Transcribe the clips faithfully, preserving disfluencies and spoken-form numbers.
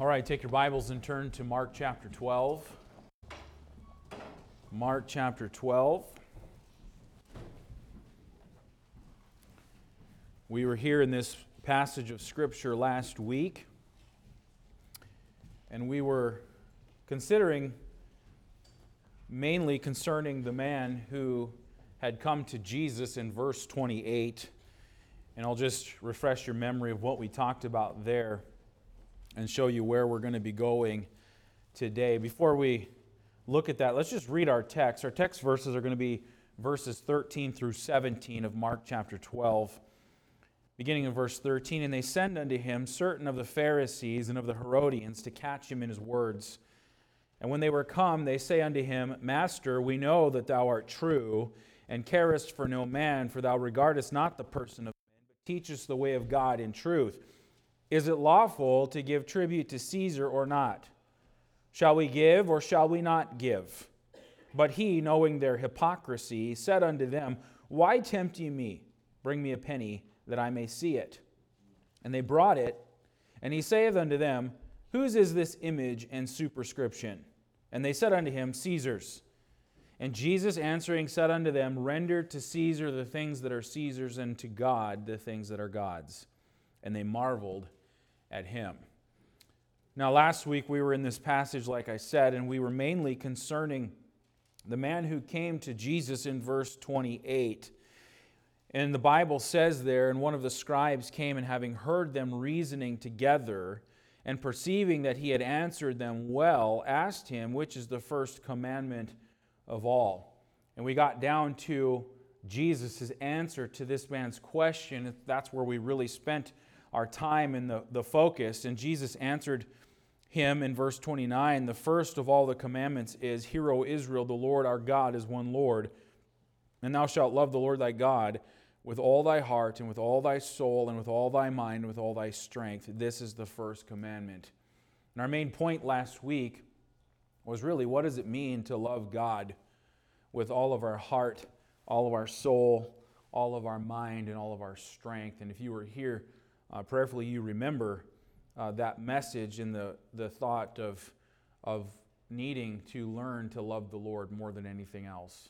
All right, take your Bibles and turn to Mark chapter twelve. Mark chapter twelve. We were here in this passage of Scripture last week, and we were considering mainly concerning the man who had come to Jesus in verse twenty-eight. And I'll just refresh your memory of what we talked about there and show you where we're going to be going today. Before we look at that, let's just read our text. Our text verses are going to be verses thirteen through seventeen of Mark chapter twelve. Beginning in verse thirteen, "And they send unto him certain of the Pharisees and of the Herodians to catch him in his words. And when they were come, they say unto him, Master, we know that thou art true, and carest for no man, for thou regardest not the person of men, but teachest the way of God in truth. Is it lawful to give tribute to Caesar or not? Shall we give or shall we not give? But he, knowing their hypocrisy, said unto them, Why tempt ye me? Bring me a penny, that I may see it. And they brought it, and he saith unto them, Whose is this image and superscription? And they said unto him, Caesar's. And Jesus answering said unto them, Render to Caesar the things that are Caesar's, and to God the things that are God's. And they marveled at him." Now, last week we were in this passage, like I said, and we were mainly concerning the man who came to Jesus in verse twenty-eight. And the Bible says there, and one of the scribes came, and having heard them reasoning together, and perceiving that he had answered them well, asked him, which is the first commandment of all. And we got down to Jesus' answer to this man's question. That's where we really spent our time and the, the focus. And Jesus answered him in verse twenty-nine, The first of all the commandments is, Hear, O Israel, the Lord our God is one Lord. And thou shalt love the Lord thy God with all thy heart, and with all thy soul, and with all thy mind, and with all thy strength. This is the first commandment. And our main point last week was really, what does it mean to love God with all of our heart, all of our soul, all of our mind, and all of our strength? And if you were here, uh, prayerfully you remember uh, that message and the, the thought of, of needing to learn to love the Lord more than anything else.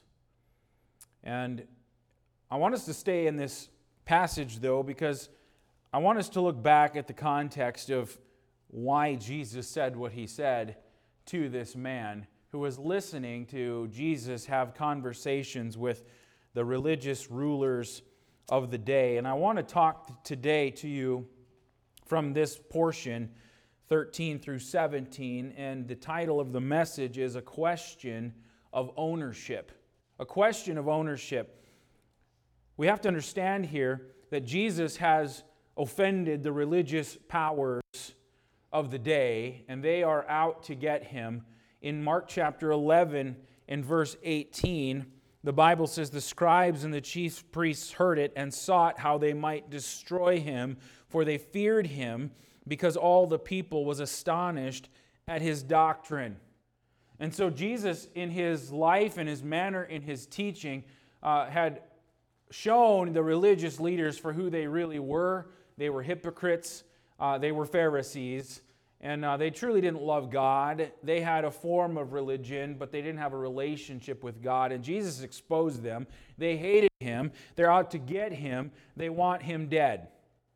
And I want us to stay in this passage, though, because I want us to look back at the context of why Jesus said what he said to this man who was listening to Jesus have conversations with the religious rulers of the day. And I want to talk today to you from this portion, thirteen through seventeen, and the title of the message is A Question of Ownership. A question of ownership. We have to understand here that Jesus has offended the religious powers of the day, and they are out to get him. In Mark chapter eleven, in verse eighteen, the Bible says, The scribes and the chief priests heard it and sought how they might destroy him, for they feared him, because all the people was astonished at his doctrine. And so Jesus, in his life and his manner, in his teaching, uh, had shown the religious leaders for who they really were. They were hypocrites. Uh, they were Pharisees. And uh, they truly didn't love God. They had a form of religion, but they didn't have a relationship with God. And Jesus exposed them. They hated him. They're out to get him. They want him dead.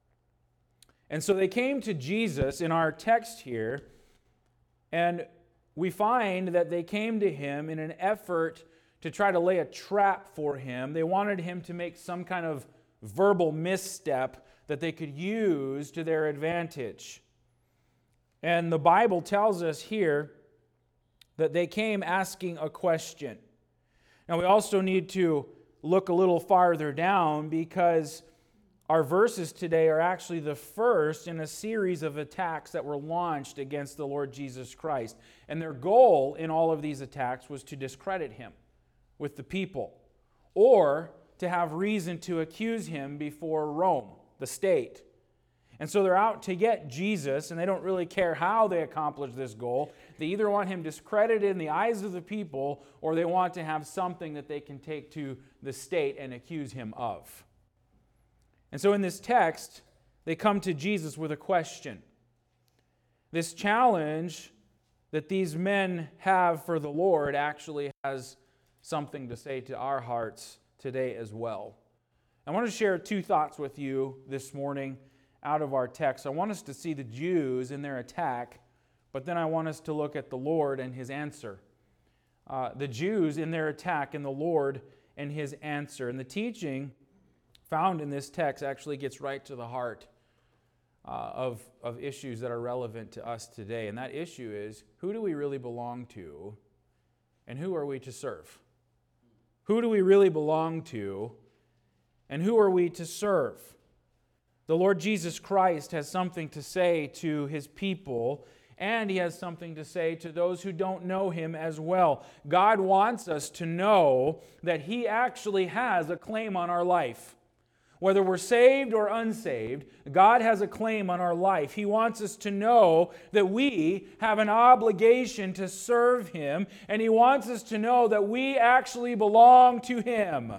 And so they came to Jesus in our text here, and we find that they came to him in an effort to try to lay a trap for him. They wanted him to make some kind of verbal misstep that they could use to their advantage. And the Bible tells us here that they came asking a question. Now we also need to look a little farther down, because our verses today are actually the first in a series of attacks that were launched against the Lord Jesus Christ. And their goal in all of these attacks was to discredit him with the people, or to have reason to accuse him before Rome, the state. And so they're out to get Jesus, and they don't really care how they accomplish this goal. They either want him discredited in the eyes of the people, or they want to have something that they can take to the state and accuse him of. And so in this text, they come to Jesus with a question. This challenge that these men have for the Lord actually has something to say to our hearts today as well. I want to share two thoughts with you this morning out of our text. I want us to see the Jews in their attack, but then I want us to look at the Lord and His answer. Uh, the Jews in their attack and the Lord and His answer. And the teaching found in this text actually gets right to the heart uh, of, of issues that are relevant to us today. And that issue is, who do we really belong to and who are we to serve? Who do we really belong to and who are we to serve? The Lord Jesus Christ has something to say to His people, and He has something to say to those who don't know Him as well. God wants us to know that He actually has a claim on our life. Whether we're saved or unsaved, God has a claim on our life. He wants us to know that we have an obligation to serve Him, and He wants us to know that we actually belong to Him.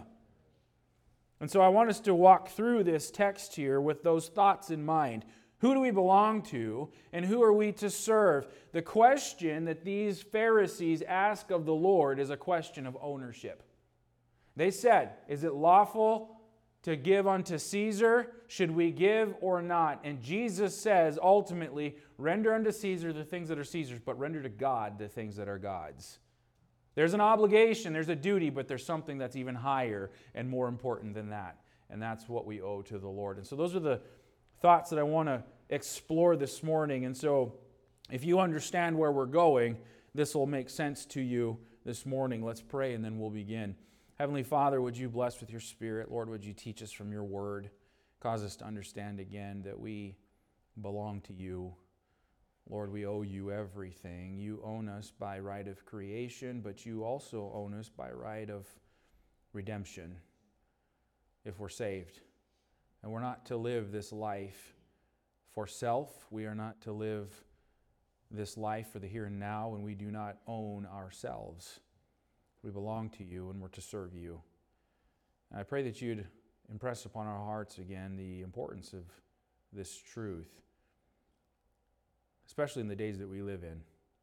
And so I want us to walk through this text here with those thoughts in mind. Who do we belong to, and who are we to serve? The question that these Pharisees ask of the Lord is a question of ownership. They said, is it lawful to give unto Caesar? Should we give or not? And Jesus says, ultimately, render unto Caesar the things that are Caesar's, but render to God the things that are God's. There's an obligation, there's a duty, but there's something that's even higher and more important than that. And that's what we owe to the Lord. And so those are the thoughts that I want to explore this morning. And so if you understand where we're going, this will make sense to you this morning. Let's pray and then we'll begin. Heavenly Father, would you bless with your Spirit? Lord, would you teach us from your word? Cause us to understand again that we belong to you. Lord, we owe you everything. You own us by right of creation, but you also own us by right of redemption if we're saved. And we're not to live this life for self. We are not to live this life for the here and now, and we do not own ourselves. We belong to you, and we're to serve you. And I pray that you'd impress upon our hearts again the importance of this truth, especially in the days that we live in.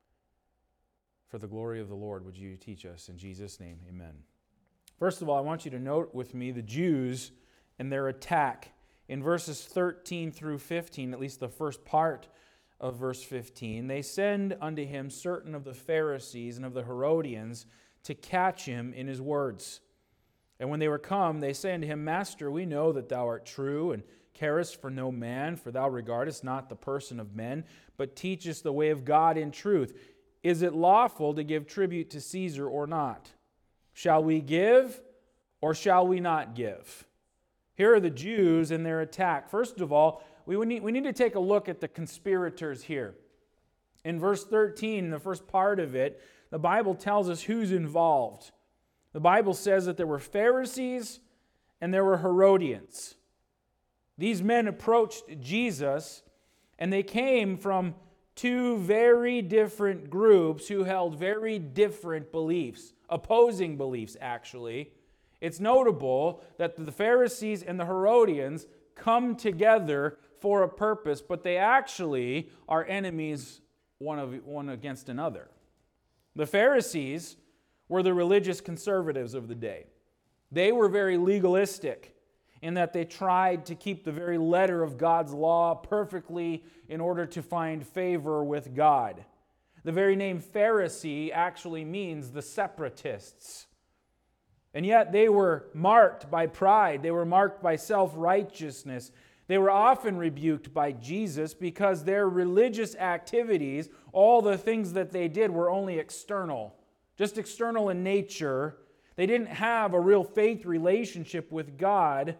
For the glory of the Lord, would you teach us? In Jesus' name, amen. First of all, I want you to note with me the Jews and their attack. In verses thirteen through fifteen, at least the first part of verse fifteen, they send unto him certain of the Pharisees and of the Herodians to catch him in his words. And when they were come, they say unto him, Master, we know that thou art true, and carest for no man, for thou regardest not the person of men, but teachest the way of God in truth. Is it lawful to give tribute to Caesar or not? Shall we give, or shall we not give? Here are the Jews in their attack. First of all, we need, we need to take a look at the conspirators here. In verse thirteen, the first part of it, the Bible tells us who's involved. The Bible says that there were Pharisees and there were Herodians. These men approached Jesus, and they came from two very different groups who held very different beliefs, opposing beliefs actually. It's notable that the Pharisees and the Herodians come together for a purpose, but they actually are enemies one of one against another. The Pharisees were the religious conservatives of the day. They were very legalistic in that they tried to keep the very letter of God's law perfectly in order to find favor with God. The very name Pharisee actually means the separatists. And yet they were marked by pride. They were marked by self-righteousness. They were often rebuked by Jesus because their religious activities, all the things that they did, were only external, just external in nature. They didn't have a real faith relationship with God,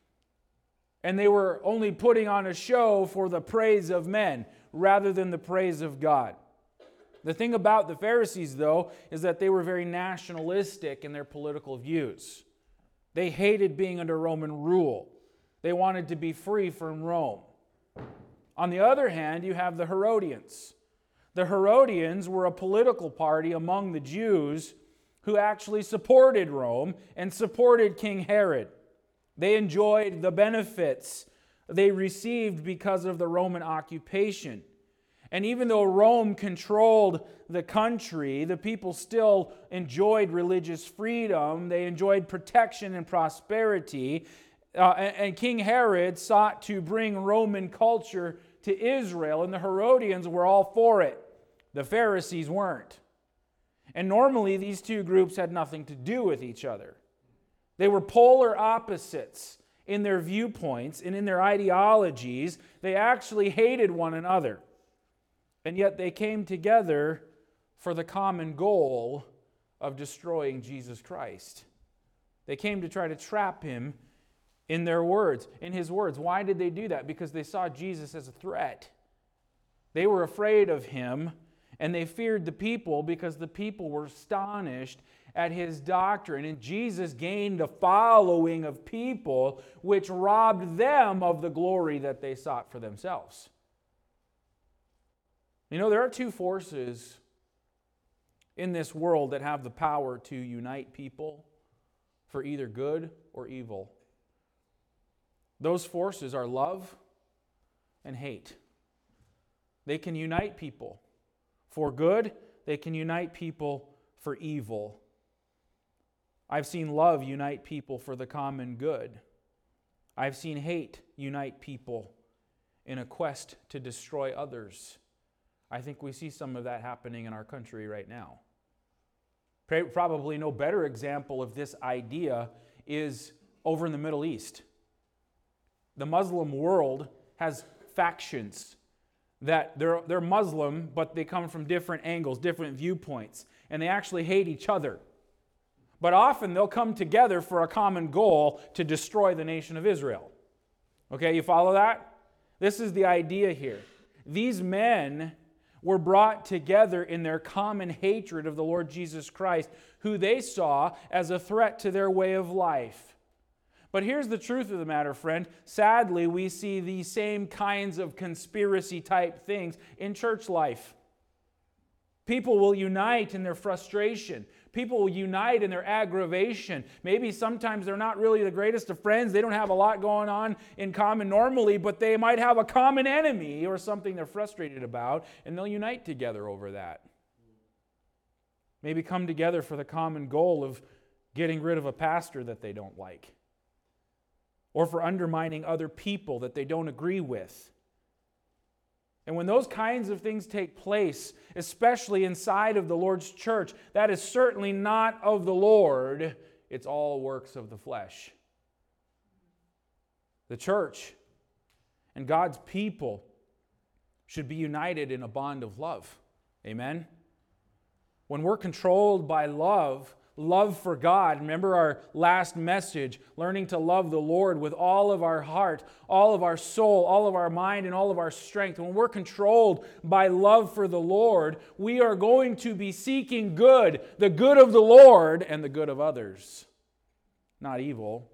and they were only putting on a show for the praise of men rather than the praise of God. The thing about the Pharisees, though, is that they were very nationalistic in their political views. They hated being under Roman rule. They wanted to be free from Rome. On the other hand, you have the Herodians. The Herodians were a political party among the Jews who actually supported Rome and supported King Herod. They enjoyed the benefits they received because of the Roman occupation. And even though Rome controlled the country, the people still enjoyed religious freedom. They enjoyed protection and prosperity. Uh, and, and King Herod sought to bring Roman culture to Israel, and the Herodians were all for it. The Pharisees weren't. And normally these two groups had nothing to do with each other. They were polar opposites in their viewpoints and in their ideologies. They actually hated one another. And yet they came together for the common goal of destroying Jesus Christ. They came to try to trap him in their words, in his words. Why did they do that? Because they saw Jesus as a threat. They were afraid of him, and they feared the people because the people were astonished at his doctrine. And Jesus gained a following of people which robbed them of the glory that they sought for themselves. You know, there are two forces in this world that have the power to unite people for either good or evil. Those forces are love and hate. They can unite people for good. They can unite people for evil. I've seen love unite people for the common good. I've seen hate unite people in a quest to destroy others. I think we see some of that happening in our country right now. Probably no better example of this idea is over in the Middle East. The Muslim world has factions that they're, they're Muslim, but they come from different angles, different viewpoints, and they actually hate each other. But often they'll come together for a common goal to destroy the nation of Israel. Okay, you follow that? This is the idea here. These men were brought together in their common hatred of the Lord Jesus Christ, who they saw as a threat to their way of life. But here's the truth of the matter, friend. Sadly, we see these same kinds of conspiracy type things in church life. People will unite in their frustration. People will unite in their aggravation. Maybe sometimes they're not really the greatest of friends. They don't have a lot going on in common normally, but they might have a common enemy or something they're frustrated about, and they'll unite together over that. Maybe come together for the common goal of getting rid of a pastor that they don't like, or for undermining other people that they don't agree with. And when those kinds of things take place, especially inside of the Lord's church, that is certainly not of the Lord. It's all works of the flesh. The church and God's people should be united in a bond of love. Amen? When we're controlled by love, love for God. Remember our last message, learning to love the Lord with all of our heart, all of our soul, all of our mind, and all of our strength. When we're controlled by love for the Lord, we are going to be seeking good, the good of the Lord and the good of others, not evil.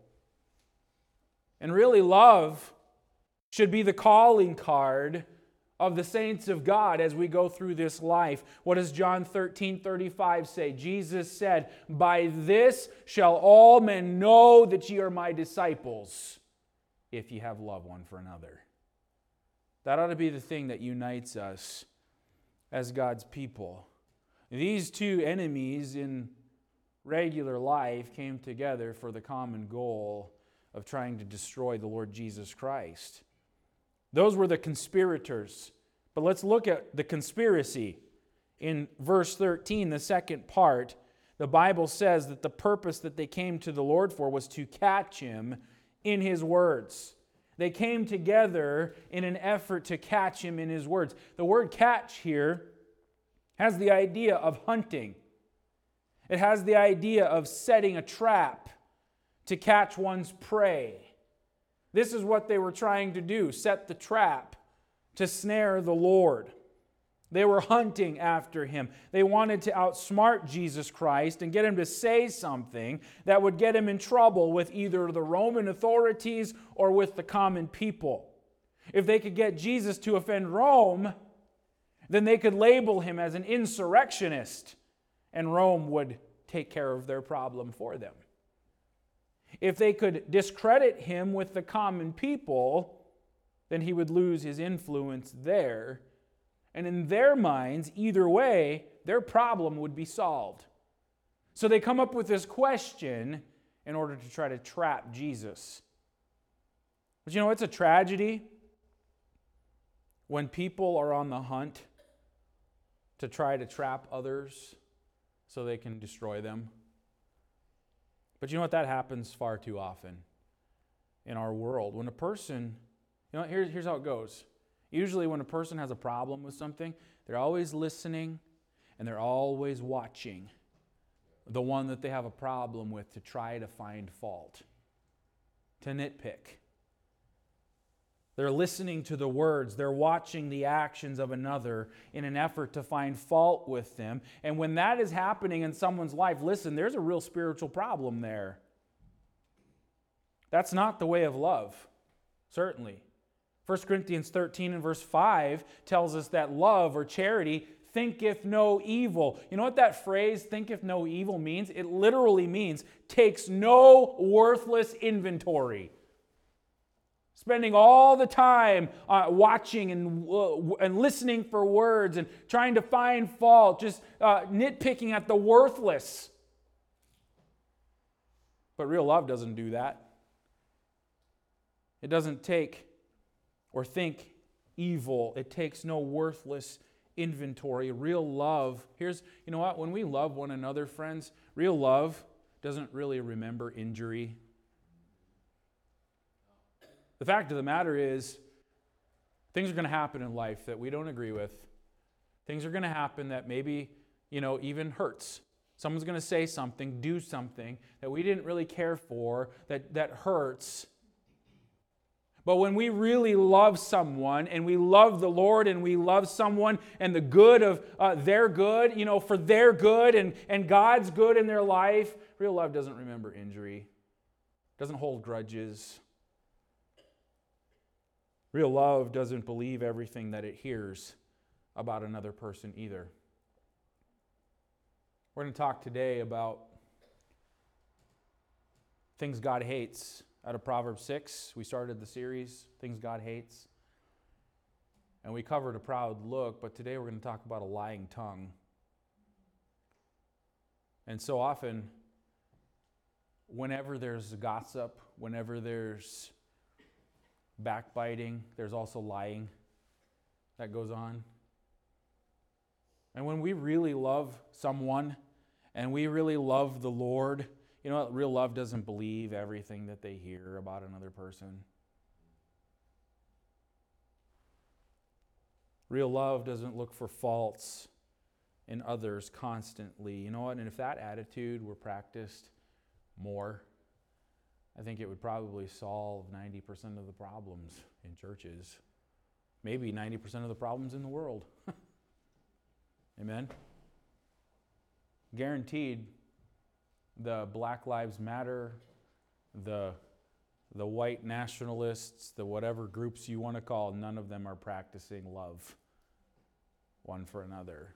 And really, love should be the calling card of the saints of God as we go through this life. What does John thirteen thirty-five say? Jesus said, "By this shall all men know that ye are my disciples, if ye have love one for another." That ought to be the thing that unites us as God's people. These two enemies in regular life came together for the common goal of trying to destroy the Lord Jesus Christ. Those were the conspirators. But let's look at the conspiracy. In verse thirteen, the second part, the Bible says that the purpose that they came to the Lord for was to catch him in his words. They came together in an effort to catch him in his words. The word catch here has the idea of hunting. It has the idea of setting a trap to catch one's prey. This is what they were trying to do, set the trap to snare the Lord. They were hunting after him. They wanted to outsmart Jesus Christ and get him to say something that would get him in trouble with either the Roman authorities or with the common people. If they could get Jesus to offend Rome, then they could label him as an insurrectionist, and Rome would take care of their problem for them. If they could discredit him with the common people, then he would lose his influence there, And in their minds, either way, their problem would be solved. So they come up with this question in order to try to trap Jesus. But you know, it's a tragedy when people are on the hunt to try to trap others so they can destroy them. But you know what? That happens far too often in our world. When a person, you know, here's, here's how it goes. Usually when a person has a problem with something, they're always listening and they're always watching the one that they have a problem with to try to find fault, to nitpick. They're listening to the words. They're watching the actions of another in an effort to find fault with them. And when that is happening in someone's life, listen, there's a real spiritual problem there. That's not the way of love, certainly. First Corinthians thirteen and verse five tells us that love or charity thinketh no evil. You know what that phrase, thinketh no evil, means? It literally means takes no worthless inventory. Spending all the time uh, watching and, uh, and listening for words and trying to find fault, just uh, nitpicking at the worthless. But real love doesn't do that. It doesn't take or think evil. It takes no worthless inventory. Real love, here's, you know what, when we love one another, friends, real love doesn't really remember injury. The fact of the matter is, things are going to happen in life that we don't agree with. Things are going to happen that maybe, you know, even hurts. Someone's going to say something, do something that we didn't really care for, that, that hurts. But when we really love someone and we love the Lord and we love someone and the good of uh, their good, you know, for their good and, and God's good in their life, real love doesn't remember injury, doesn't hold grudges. Real love doesn't believe everything that it hears about another person either. We're going to talk today about things God hates. Out of Proverbs six, we started the series, Things God Hates. And we covered a proud look, but today we're going to talk about a lying tongue. And so often, whenever there's gossip, whenever there's backbiting, there's also lying that goes on. And when we really love someone and we really love the Lord, you know what? Real love doesn't believe everything that they hear about another person. Real love doesn't look for faults in others constantly. You know what? And if that attitude were practiced more, I think it would probably solve ninety percent of the problems in churches. Maybe ninety percent of the problems in the world. Amen? Guaranteed, the Black Lives Matter, the, the white nationalists, the whatever groups you want to call, none of them are practicing love one for another.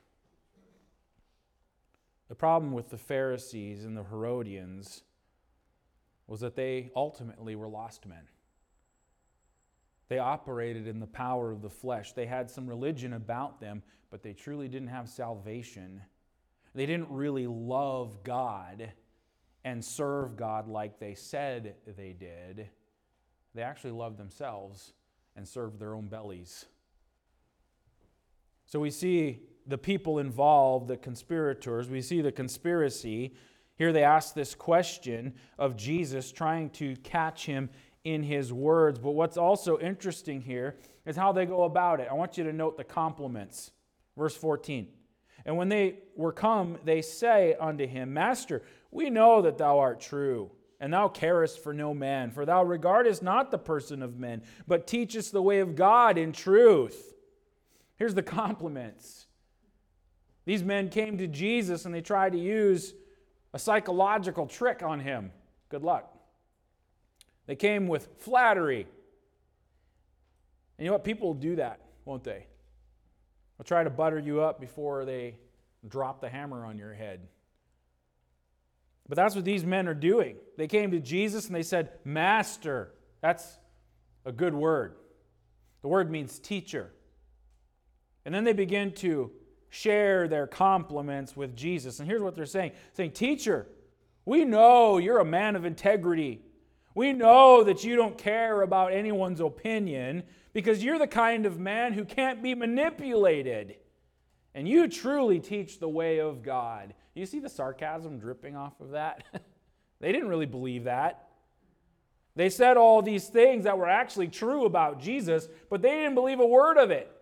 The problem with the Pharisees and the Herodians was that they ultimately were lost men. They operated in the power of the flesh. They had some religion about them, but they truly didn't have salvation. They didn't really love God and serve God like they said they did. They actually loved themselves and served their own bellies. So we see the people involved, the conspirators, we see the conspiracy. Here they ask this question of Jesus, trying to catch him in his words. But what's also interesting here is how they go about it. I want you to note the compliments. Verse fourteen. And when they were come, they say unto him, Master, we know that thou art true, and thou carest for no man, for thou regardest not the person of men, but teachest the way of God in truth. Here's the compliments. These men came to Jesus and they tried to use a psychological trick on him. Good luck. They came with flattery. And you know what? People will do that, won't they? They'll try to butter you up before they drop the hammer on your head. But that's what these men are doing. They came to Jesus and they said, Master. That's a good word. The word means teacher. And then they begin to share their compliments with Jesus. And here's what they're saying. Saying, "Teacher, we know you're a man of integrity. We know that you don't care about anyone's opinion because you're the kind of man who can't be manipulated. And you truly teach the way of God." You see the sarcasm dripping off of that? They didn't really believe that. They said all these things that were actually true about Jesus, but they didn't believe a word of it.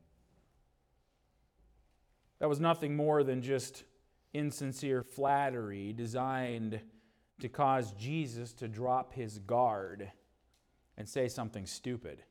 That was nothing more than just insincere flattery designed to cause Jesus to drop his guard and say something stupid.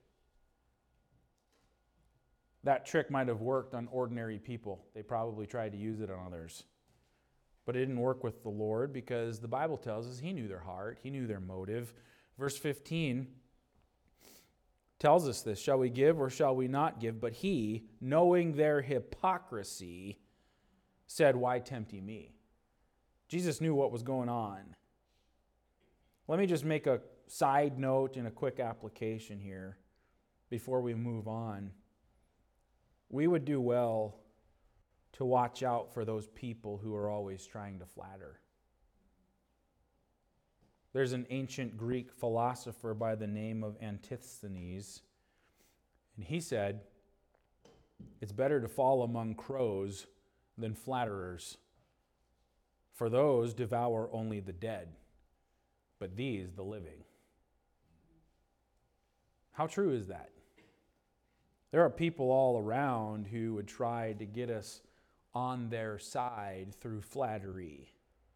That trick might have worked on ordinary people. They probably tried to use it on others. But it didn't work with the Lord because the Bible tells us he knew their heart. He knew their motive. Verse fifteen tells us this. "Shall we give or shall we not give? But he, knowing their hypocrisy, said, Why tempt ye me?" Jesus knew what was going on. Let me just make a side note and a quick application here before we move on. We would do well to watch out for those people who are always trying to flatter. There's an ancient Greek philosopher by the name of Antisthenes, and he said, "It's better to fall among crows than flatterers, for those devour only the dead, but these the living." How true is that? There are people all around who would try to get us on their side through flattery.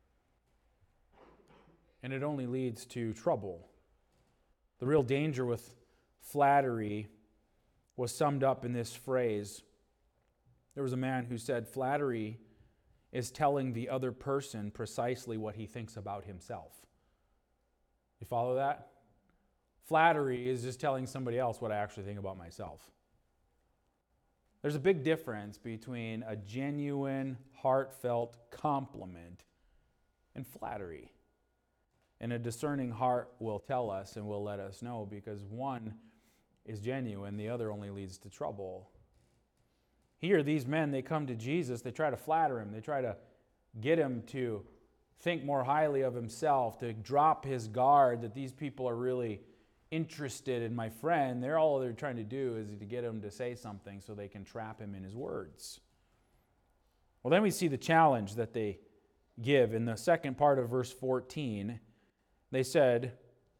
And it only leads to trouble. The real danger with flattery was summed up in this phrase. There was a man who said, "Flattery is telling the other person precisely what he thinks about himself." You follow that? Flattery is just telling somebody else what I actually think about myself. There's a big difference between a genuine, heartfelt compliment and flattery. And a discerning heart will tell us and will let us know, because one is genuine, the other only leads to trouble. Here, these men, they come to Jesus, they try to flatter him, they try to get him to think more highly of himself, to drop his guard that these people are really interested in my friend. They're all they're trying to do is to get him to say something so they can trap him in his words. Well, then we see the challenge that they give in the second part of verse fourteen. They said,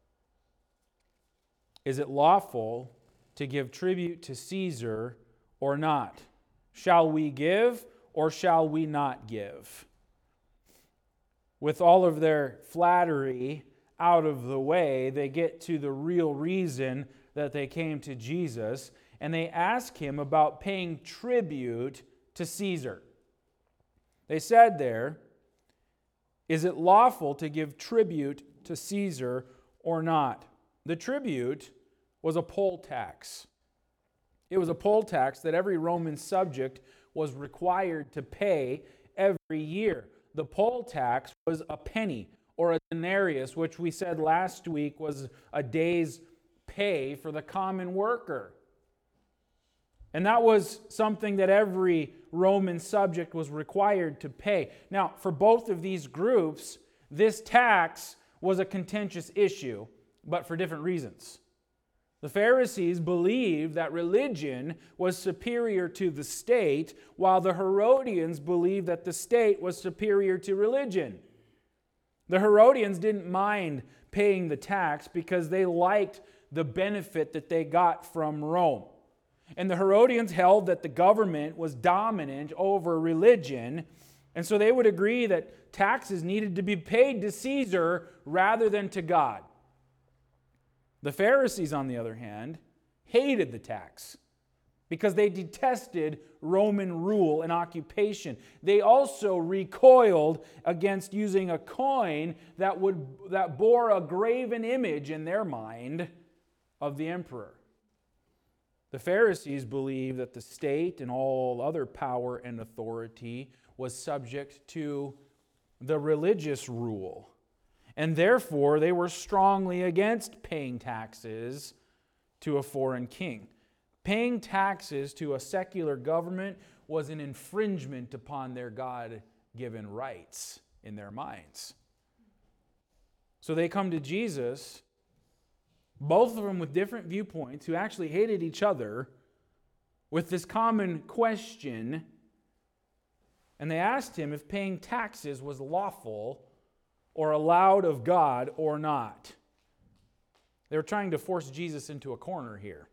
"Is it lawful to give tribute to Caesar or not? Shall we give or shall we not give?" With all of their flattery out of the way, they get to the real reason that they came to Jesus, and they ask him about paying tribute to Caesar. They said there, "Is it lawful to give tribute to Caesar or not?" The tribute was a poll tax. It was a poll tax that every Roman subject was required to pay every year. The poll tax was a penny or a denarius, which we said last week was a day's pay for the common worker. And that was something that every Roman subject was required to pay. Now, for both of these groups, this tax was a contentious issue, but for different reasons. The Pharisees believed that religion was superior to the state, while the Herodians believed that the state was superior to religion. The Herodians didn't mind paying the tax because they liked the benefit that they got from Rome. And the Herodians held that the government was dominant over religion, and so they would agree that taxes needed to be paid to Caesar rather than to God. The Pharisees, on the other hand, hated the tax because they detested Roman rule and occupation. They also recoiled against using a coin that would that bore a graven image in their mind of the emperor. The Pharisees believed that the state and all other power and authority was subject to the religious rule. And therefore, they were strongly against paying taxes to a foreign king. Paying taxes to a secular government was an infringement upon their God-given rights in their minds. So they come to Jesus, both of them with different viewpoints, who actually hated each other, with this common question, and they asked him if paying taxes was lawful or allowed of God or not. They were trying to force Jesus into a corner here.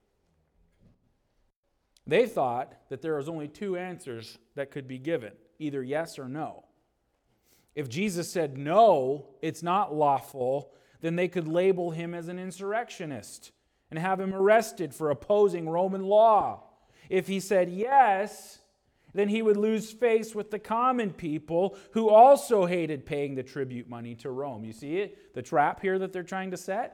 They thought that there was only two answers that could be given, either yes or no. If Jesus said no, it's not lawful, then they could label him as an insurrectionist and have him arrested for opposing Roman law. If he said yes, then he would lose face with the common people who also hated paying the tribute money to Rome. You see it? The trap here that they're trying to set?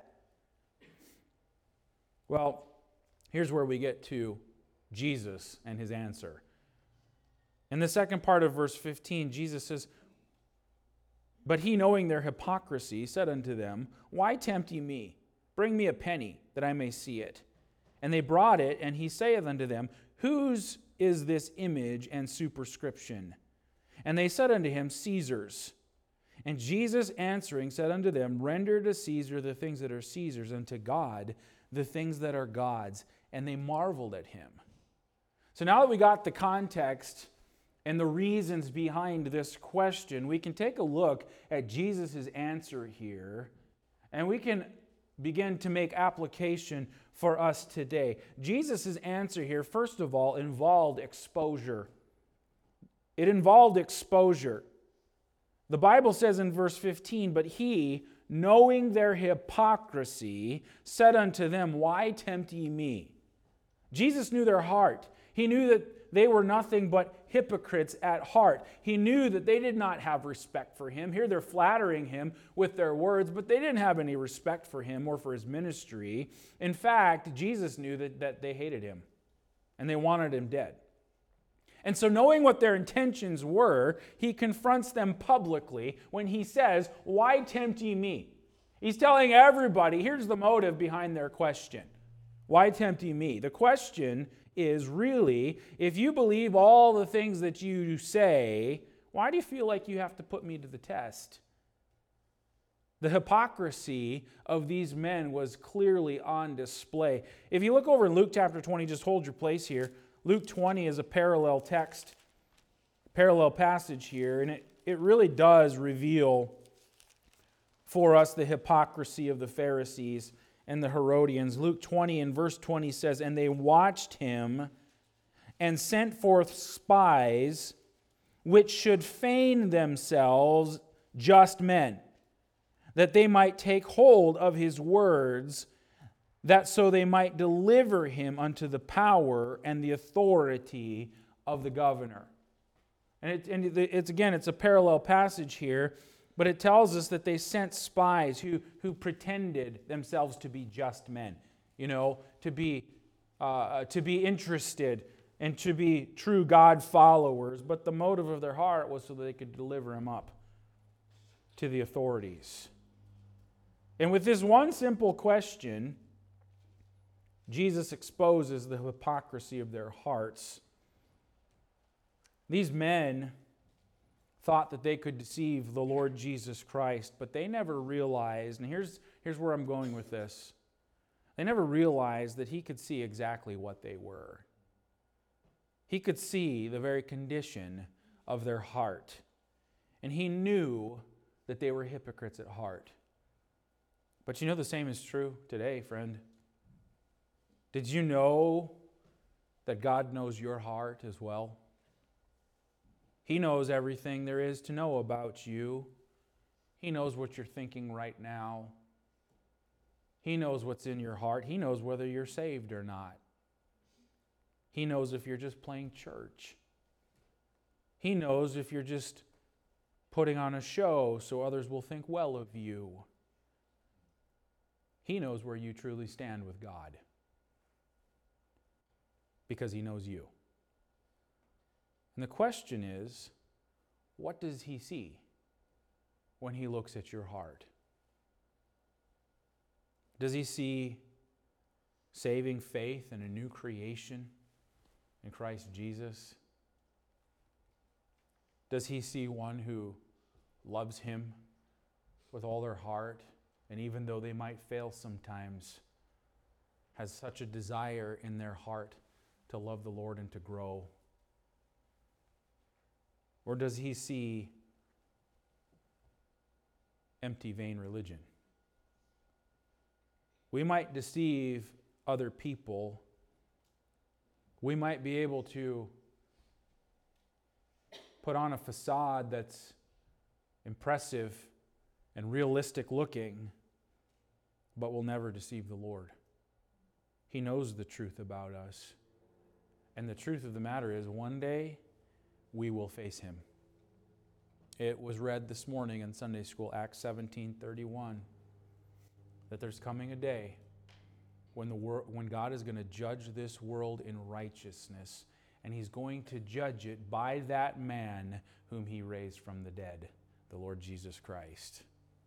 Well, here's where we get to Jesus and his answer. In the second part of verse fifteen, Jesus says, "But he, knowing their hypocrisy, said unto them, Why tempt ye me? Bring me a penny, that I may see it. And they brought it, and he saith unto them, Whose is this image and superscription? And they said unto him, Caesar's. And Jesus answering said unto them, Render to Caesar the things that are Caesar's, and to God the things that are God's. And they marveled at him." So now that we got the context and the reasons behind this question, we can take a look at Jesus' answer here, and we can begin to make application for us today. Jesus' answer here, first of all, involved exposure. It involved exposure. The Bible says in verse fifteen, "But he, knowing their hypocrisy, said unto them, Why tempt ye me?" Jesus knew their heart. He knew that they were nothing but hypocrites at heart. He knew that they did not have respect for him. Here they're flattering him with their words, but they didn't have any respect for him or for his ministry. In fact, Jesus knew that, that they hated him and they wanted him dead. And so knowing what their intentions were, he confronts them publicly when he says, "Why tempt ye me?" He's telling everybody, here's the motive behind their question. Why tempt ye me? The question is really, if you believe all the things that you say, why do you feel like you have to put me to the test? The hypocrisy of these men was clearly on display. If you look over in Luke chapter twenty, just hold your place here. Luke twenty is a parallel text, parallel passage here, and it, it really does reveal for us the hypocrisy of the Pharisees and the Herodians. Luke twenty and verse twenty says, "And they watched him and sent forth spies, which should feign themselves just men, that they might take hold of his words, that so they might deliver him unto the power and the authority of the governor." And, it, and it's again, it's a parallel passage here. But it tells us that they sent spies who, who pretended themselves to be just men, you know, to be, uh, to be interested and to be true God followers. But the motive of their heart was so that they could deliver him up to the authorities. And with this one simple question, Jesus exposes the hypocrisy of their hearts. These men thought that they could deceive the Lord Jesus Christ, but they never realized, and here's, here's where I'm going with this, they never realized that he could see exactly what they were. He could see the very condition of their heart, and he knew that they were hypocrites at heart. But you know the same is true today, friend. Did you know that God knows your heart as well? He knows everything there is to know about you. He knows what you're thinking right now. He knows what's in your heart. He knows whether you're saved or not. He knows if you're just playing church. He knows if you're just putting on a show so others will think well of you. He knows where you truly stand with God, because he knows you. And the question is, what does he see when he looks at your heart? Does he see saving faith and a new creation in Christ Jesus? Does he see one who loves him with all their heart, and even though they might fail sometimes, has such a desire in their heart to love the Lord and to grow? Or does he see empty, vain religion? We might deceive other people. We might be able to put on a facade that's impressive and realistic looking, but will never deceive the Lord. He knows the truth about us. And the truth of the matter is, one day we will face him. It was read this morning in Sunday school, Acts seventeen thirty-one, that there's coming a day when the wor- when God is going to judge this world in righteousness, and he's going to judge it by that man whom he raised from the dead, the Lord Jesus Christ.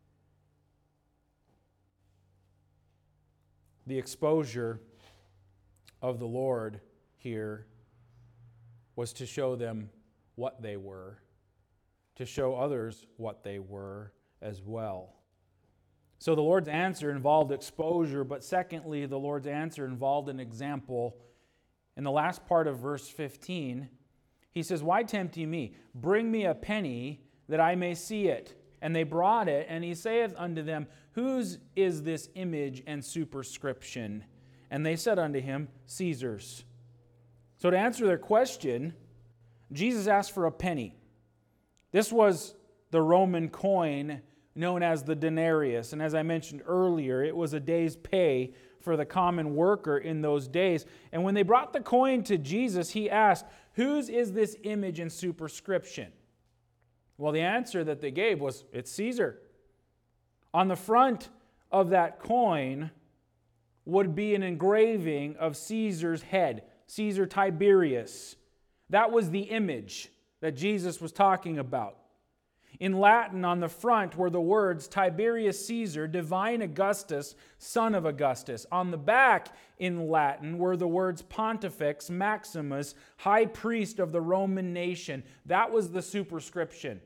The exposure of the Lord here was to show them what they were, to show others what they were as well. So the Lord's answer involved exposure, but secondly, the Lord's answer involved an example. In the last part of verse fifteen, he says, "Why tempt ye me? Bring me a penny that I may see it." And they brought it, and he saith unto them, "Whose is this image and superscription?" And they said unto him, "Caesar's." So to answer their question, Jesus asked for a penny. This was the Roman coin known as the denarius. And as I mentioned earlier, it was a day's pay for the common worker in those days. And when they brought the coin to Jesus, he asked, "Whose is this image and superscription?" Well, the answer that they gave was, "It's Caesar." On the front of that coin would be an engraving of Caesar's head, Caesar Tiberius. That was the image that Jesus was talking about. In Latin, on the front were the words Tiberius Caesar, Divine Augustus, Son of Augustus. On the back, in Latin, were the words Pontifex Maximus, High Priest of the Roman nation. That was the superscription.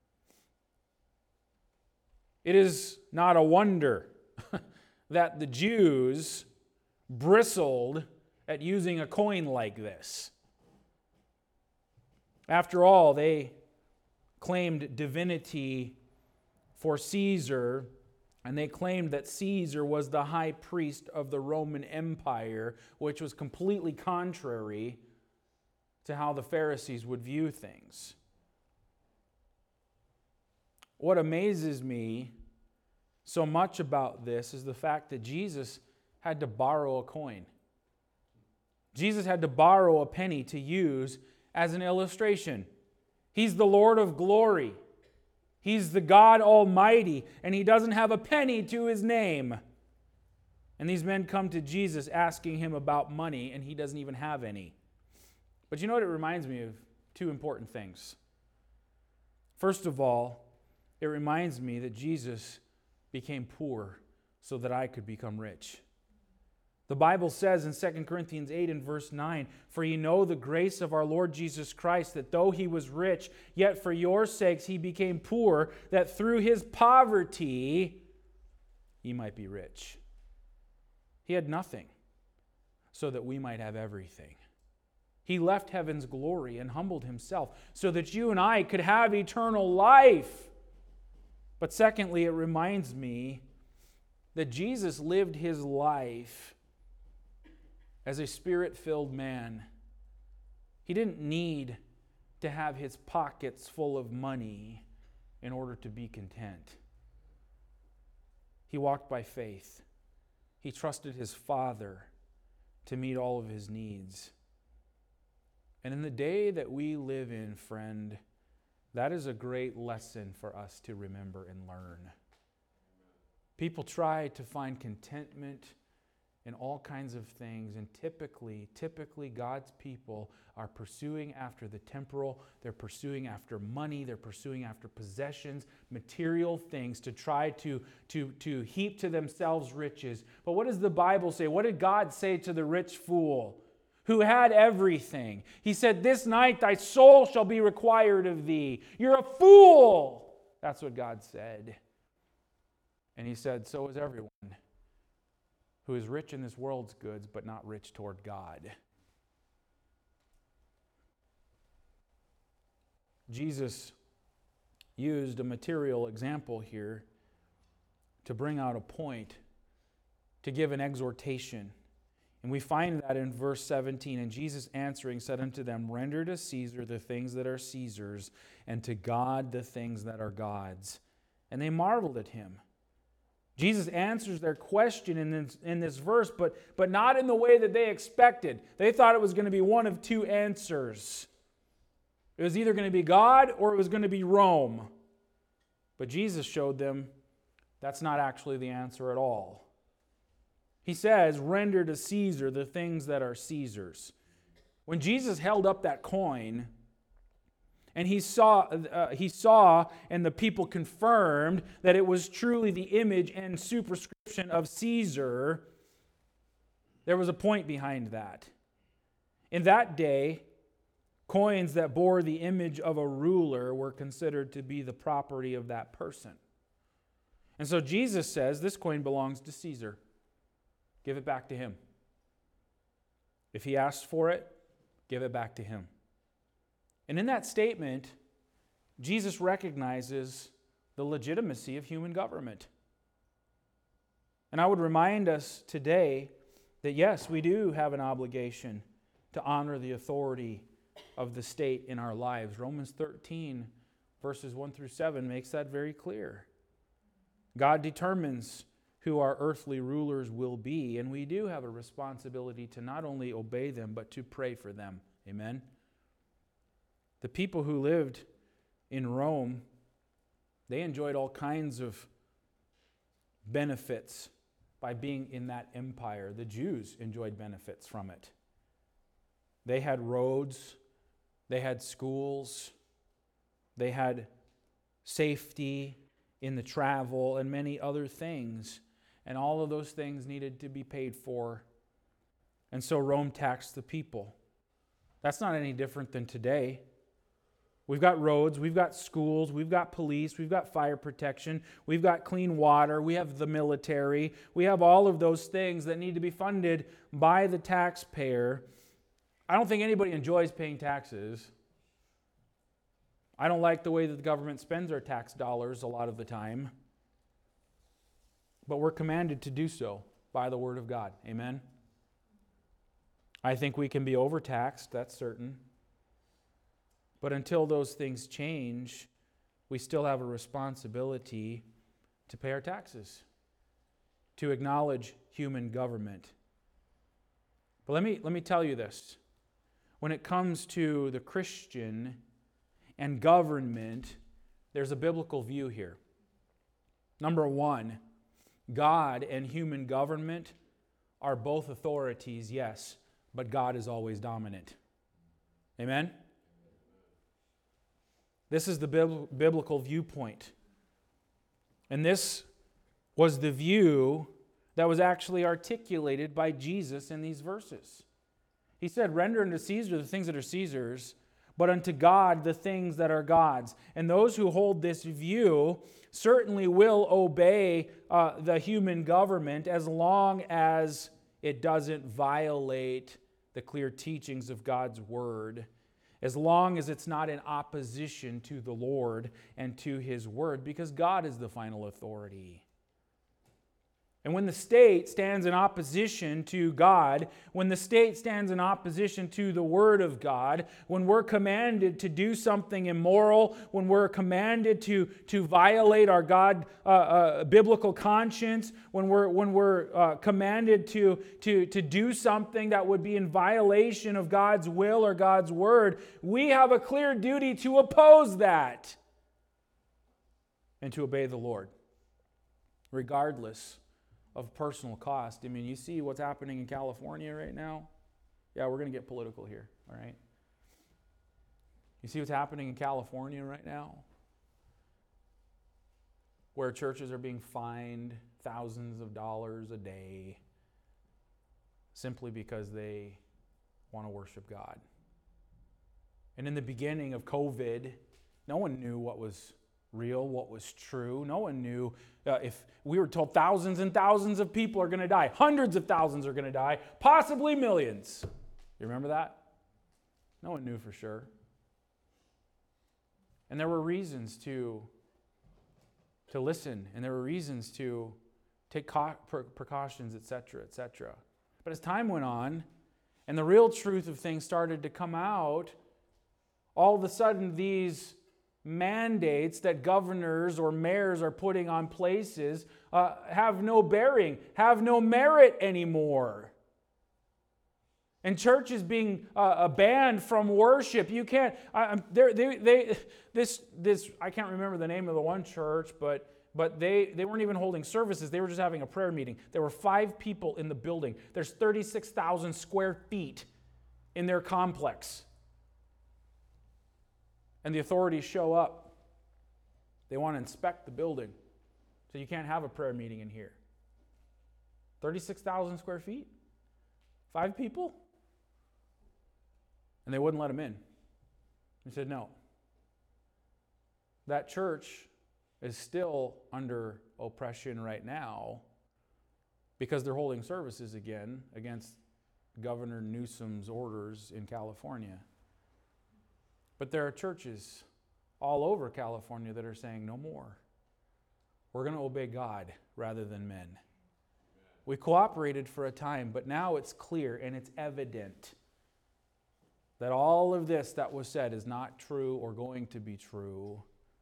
It is not a wonder that the Jews bristled at using a coin like this. After all, they claimed divinity for Caesar, and they claimed that Caesar was the high priest of the Roman Empire, which was completely contrary to how the Pharisees would view things. What amazes me so much about this is the fact that Jesus had to borrow a coin. Jesus had to borrow a penny to use as an illustration. He's the Lord of glory. He's the God Almighty, and he doesn't have a penny to his name. And these men come to Jesus asking him about money, and he doesn't even have any. But you know what it reminds me of? Two important things. First of all, it reminds me that Jesus became poor so that I could become rich. The Bible says in Second Corinthians eight and verse nine, "For ye know the grace of our Lord Jesus Christ, that though he was rich, yet for your sakes he became poor, that through his poverty ye might be rich." He had nothing, so that we might have everything. He left heaven's glory and humbled himself, so that you and I could have eternal life. But secondly, it reminds me that Jesus lived his life as a spirit-filled man. He didn't need to have his pockets full of money in order to be content. He walked by faith. He trusted his Father to meet all of his needs. And in the day that we live in, friend, that is a great lesson for us to remember and learn. People try to find contentment in all kinds of things. And typically, typically God's people are pursuing after the temporal. They're pursuing after money. They're pursuing after possessions, material things to try to, to, to heap to themselves riches. But what does the Bible say? What did God say to the rich fool who had everything? He said, "This night thy soul shall be required of thee." You're a fool. That's what God said. And he said, so is everyone who is rich in this world's goods, but not rich toward God. Jesus used a material example here to bring out a point, to give an exhortation. And we find that in verse seventeen. "And Jesus answering said unto them, Render to Caesar the things that are Caesar's, and to God the things that are God's. And they marveled at him." Jesus answers their question in this, in this verse, but, but not in the way that they expected. They thought it was going to be one of two answers. It was either going to be God or it was going to be Rome. But Jesus showed them that's not actually the answer at all. He says, "Render to Caesar the things that are Caesar's." When Jesus held up that coin, and he saw, uh, he saw, and the people confirmed that it was truly the image and superscription of Caesar, there was a point behind that. In that day, coins that bore the image of a ruler were considered to be the property of that person. And so Jesus says, this coin belongs to Caesar. Give it back to him. If he asks for it, give it back to him. And in that statement, Jesus recognizes the legitimacy of human government. And I would remind us today that yes, we do have an obligation to honor the authority of the state in our lives. Romans thirteen, verses one through seven makes that very clear. God determines who our earthly rulers will be, and we do have a responsibility to not only obey them, but to pray for them. Amen? The people who lived in Rome, they enjoyed all kinds of benefits by being in that empire. The Jews enjoyed benefits from it. They had roads, they had schools, they had safety in the travel, and many other things. And all of those things needed to be paid for. And so Rome taxed the people. That's not any different than today. We've got roads, we've got schools, we've got police, we've got fire protection, we've got clean water, we have the military, we have all of those things that need to be funded by the taxpayer. I don't think anybody enjoys paying taxes. I don't like the way that the government spends our tax dollars a lot of the time. But we're commanded to do so by the Word of God. Amen? I think we can be overtaxed, that's certain. But until those things change, we still have a responsibility to pay our taxes, to acknowledge human government. But let me, let me tell you this. When it comes to the Christian and government, there's a biblical view here. Number one, God and human government are both authorities, yes, but God is always dominant. Amen? This is the biblical viewpoint. And this was the view that was actually articulated by Jesus in these verses. He said, "Render unto Caesar the things that are Caesar's, but unto God the things that are God's." And those who hold this view certainly will obey uh, the human government as long as it doesn't violate the clear teachings of God's Word, as long as it's not in opposition to the Lord and to His Word, because God is the final authority. And when the state stands in opposition to God, when the state stands in opposition to the Word of God, when we're commanded to do something immoral, when we're commanded to, to violate our God uh, uh, biblical conscience, when we're, when we're uh, commanded to, to, to do something that would be in violation of God's will or God's Word, we have a clear duty to oppose that and to obey the Lord, regardless of personal cost. I mean, you see what's happening in California right now? Yeah, we're going to get political here, all right? You see what's happening in California right now? Where churches are being fined thousands of dollars a day simply because they want to worship God. And in the beginning of COVID, no one knew what was real, what was true. No one knew uh, if we were told thousands and thousands of people are going to die, hundreds of thousands are going to die, possibly millions. You remember that? No one knew for sure. And there were reasons to, to listen, and there were reasons to take precautions, et cetera, et cetera. But as time went on, and the real truth of things started to come out, all of a sudden these mandates that governors or mayors are putting on places uh, have no bearing, have no merit anymore. And church is being uh, banned from worship. You can't. I, they, they, this, this. I can't remember the name of the one church, but but they they weren't even holding services. They were just having a prayer meeting. There were five people in the building. There's thirty-six thousand square feet in their complex. And the authorities show up. They want to inspect the building. So you can't have a prayer meeting in here. thirty-six thousand square feet? Five people? And they wouldn't let them in. He said, no. That church is still under oppression right now because they're holding services again against Governor Newsom's orders in California. But there are churches all over California that are saying, no more. We're going to obey God rather than men. We cooperated for a time, but now it's clear and it's evident that all of this that was said is not true or going to be true.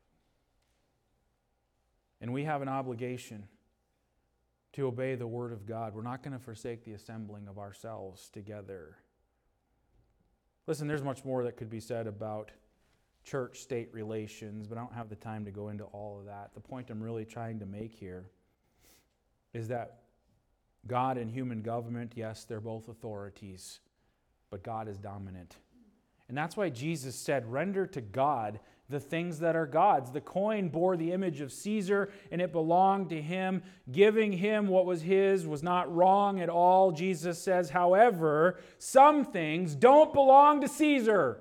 And we have an obligation to obey the Word of God. We're not going to forsake the assembling of ourselves together. Listen, there's much more that could be said about church-state relations, but I don't have the time to go into all of that. The point I'm really trying to make here is that God and human government, yes, they're both authorities, but God is dominant. And that's why Jesus said, render to God the things that are God's. The coin bore the image of Caesar, and it belonged to him. Giving him what was his was not wrong at all. Jesus says, however, some things don't belong to Caesar.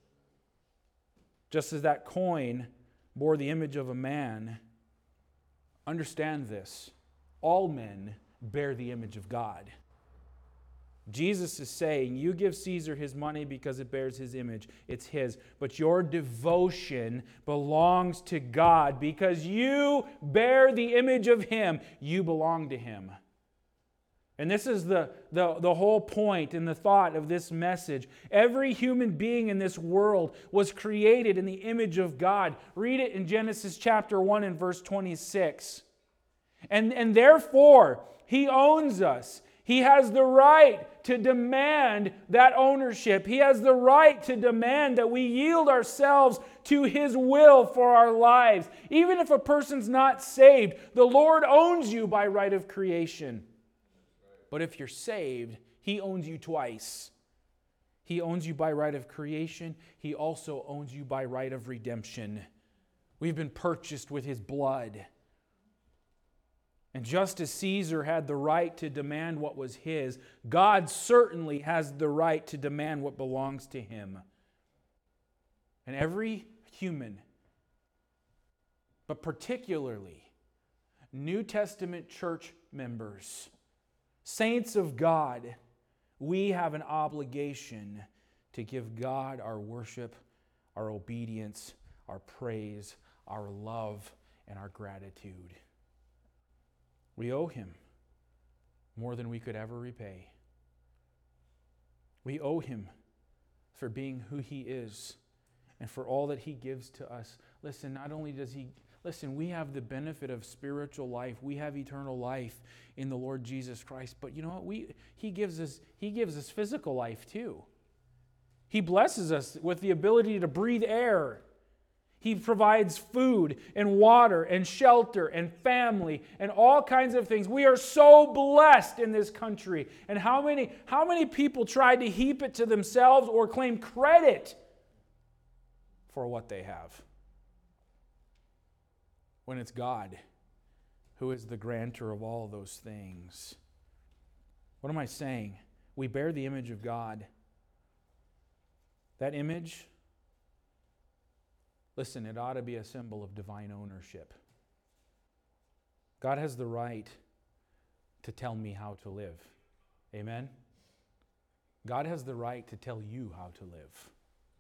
Just as that coin bore the image of a man. Understand this. All men bear the image of God. Jesus is saying, you give Caesar his money because it bears his image. It's his. But your devotion belongs to God because you bear the image of him. You belong to him. And this is the, the, the whole point and the thought of this message. Every human being in this world was created in the image of God. Read it in Genesis chapter one and verse twenty-six. And, and therefore, he owns us. He has the right to demand that ownership. He has the right to demand that we yield ourselves to His will for our lives. Even if a person's not saved, the Lord owns you by right of creation. But if you're saved, He owns you twice. He owns you by right of creation. He also owns you by right of redemption. We've been purchased with His blood. And just as Caesar had the right to demand what was his, God certainly has the right to demand what belongs to Him. And every human, but particularly New Testament church members, saints of God, we have an obligation to give God our worship, our obedience, our praise, our love, and our gratitude. We owe Him more than we could ever repay. We owe Him for being who He is and for all that He gives to us. Listen, not only does He, listen, we have the benefit of spiritual life. We have eternal life in the Lord Jesus Christ. But you know what? We He gives us, He gives us physical life too. He blesses us with the ability to breathe air. He provides food and water and shelter and family and all kinds of things. We are so blessed in this country. And how many, how many people tried to heap it to themselves or claim credit for what they have? When it's God who is the grantor of all those things. What am I saying? We bear the image of God. That image, listen, it ought to be a symbol of divine ownership. God has the right to tell me how to live. Amen? God has the right to tell you how to live.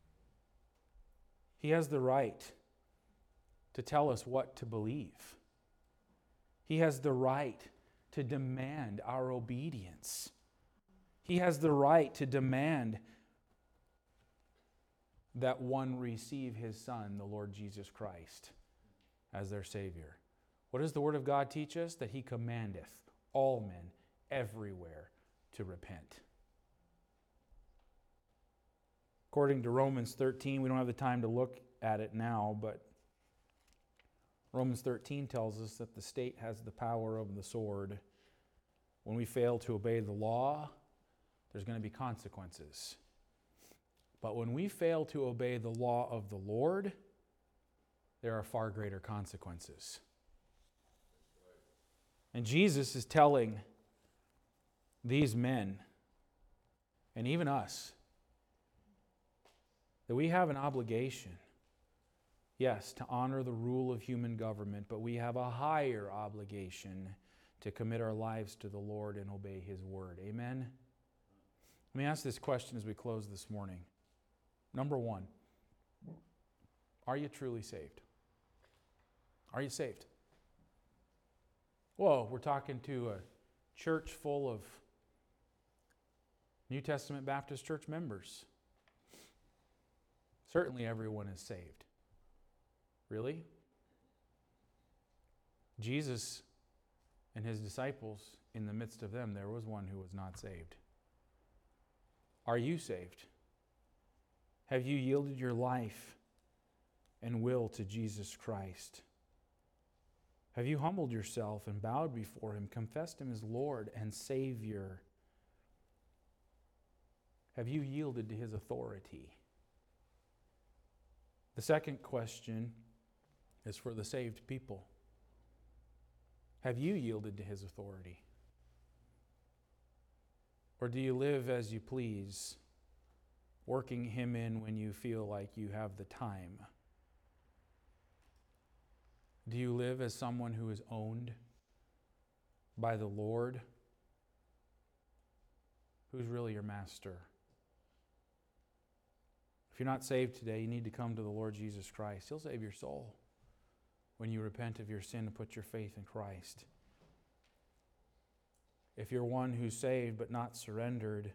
He has the right to tell us what to believe. He has the right to demand our obedience. He has the right to demand that one receive His Son, the Lord Jesus Christ, as their Savior. What does the Word of God teach us? That He commandeth all men everywhere to repent. According to Romans thirteen, we don't have the time to look at it now, but Romans thirteen tells us that the state has the power of the sword. When we fail to obey the law, there's going to be consequences. But when we fail to obey the law of the Lord, there are far greater consequences. And Jesus is telling these men, and even us, that we have an obligation, yes, to honor the rule of human government, but we have a higher obligation to commit our lives to the Lord and obey His word. Amen? Let me ask this question as we close this morning. Number one, are you truly saved? Are you saved? Whoa, we're talking to a church full of New Testament Baptist Church members. Certainly everyone is saved. Really? Jesus and His disciples, in the midst of them, there was one who was not saved. Are you saved? Have you yielded your life and will to Jesus Christ? Have you humbled yourself and bowed before Him, confessed Him as Lord and Savior? Have you yielded to His authority? The second question is for the saved people. Have you yielded to His authority? Or do you live as you please, working Him in when you feel like you have the time? Do you live as someone who is owned by the Lord? Who's really your master? If you're not saved today, you need to come to the Lord Jesus Christ. He'll save your soul when you repent of your sin and put your faith in Christ. If you're one who's saved but not surrendered,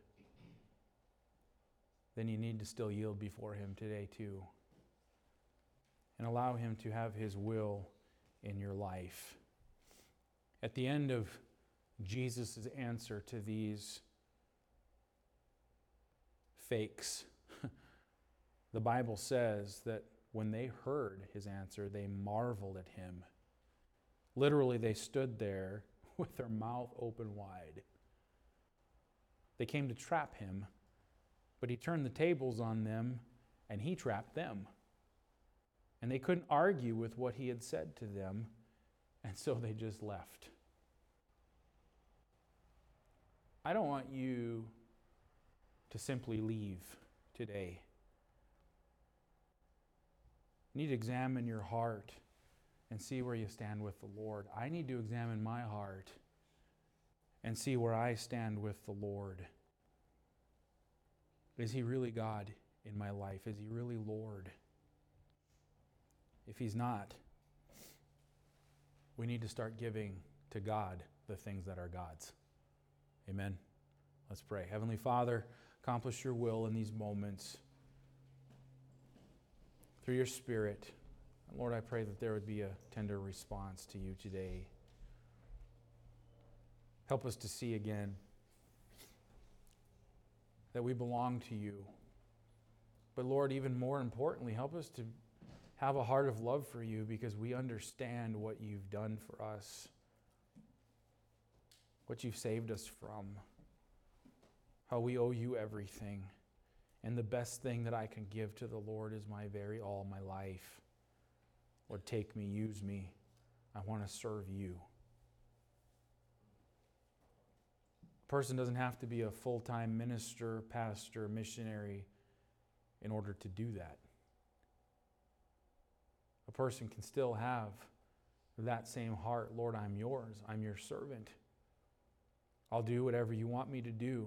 then you need to still yield before Him today too. And allow Him to have His will in your life. At the end of Jesus' answer to these fakes, the Bible says that when they heard His answer, they marveled at Him. Literally, they stood there with their mouth open wide. They came to trap Him, but He turned the tables on them and He trapped them. And they couldn't argue with what He had said to them, and so they just left. I don't want you to simply leave today. You need to examine your heart and see where you stand with the Lord. I need to examine my heart and see where I stand with the Lord. Is He really God in my life? Is He really Lord? If He's not, we need to start giving to God the things that are God's. Amen. Let's pray. Heavenly Father, accomplish your will in these moments through your Spirit. Lord, I pray that there would be a tender response to you today. Help us to see again that we belong to you. But Lord, even more importantly, help us to have a heart of love for you because we understand what you've done for us, what you've saved us from, how we owe you everything. And the best thing that I can give to the Lord is my very all, my life. Lord, take me, use me. I want to serve you. A person doesn't have to be a full-time minister, pastor, missionary in order to do that. A person can still have that same heart. Lord, I'm yours. I'm your servant. I'll do whatever you want me to do.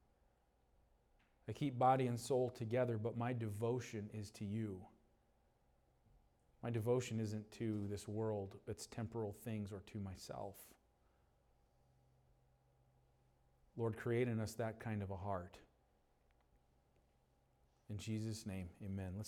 I keep body and soul together, but my devotion is to you. My devotion isn't to this world, its temporal things, or to myself. Lord, create in us that kind of a heart. In Jesus' name, amen. Let's